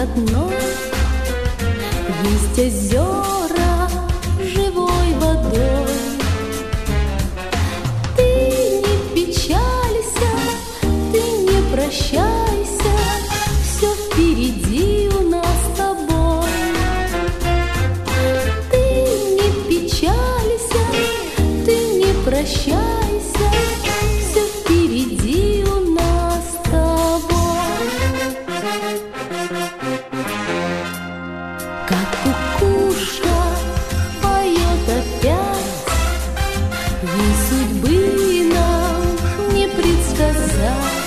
одной. Есть озера живой водой. Ты не печалься, ты не прощайся, все впереди у нас с тобой. Ты не печалься, ты не прощайся, все впереди у нас с тобой. Как кукушка поет опять, ей судьбы нам не предсказать.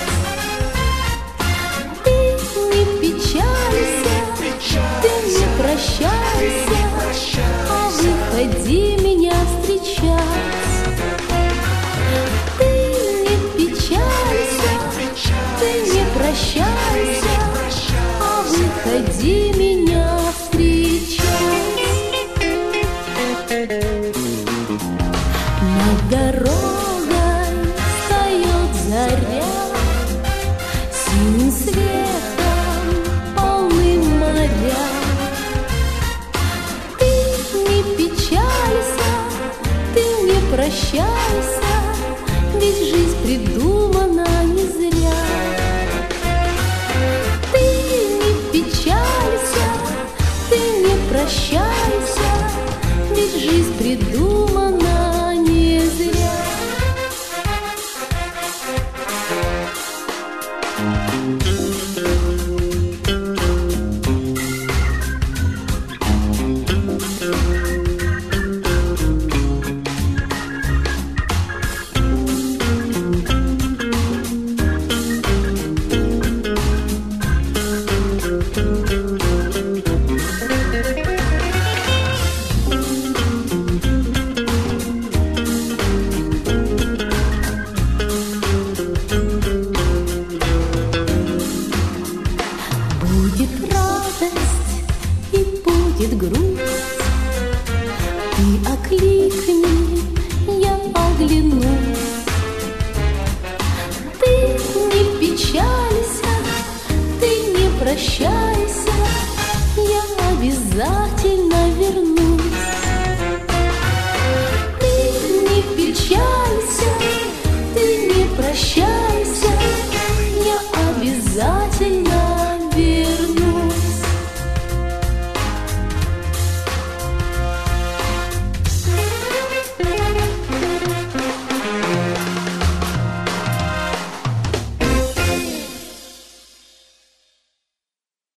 Ты не печалься, ты не прощайся, а выходи меня встречать. Ты не печалься, ты не прощайся, а выходи меня встречать. Над дорогой встает заря, синим светом полным моря. Ты не печалься, ты не прощайся, ведь жизнь придумана не зря. Ты не печалься, ты не прощайся, ведь жизнь придумана не зря. Будет радость и будет грусть, ты окликни, я оглянусь.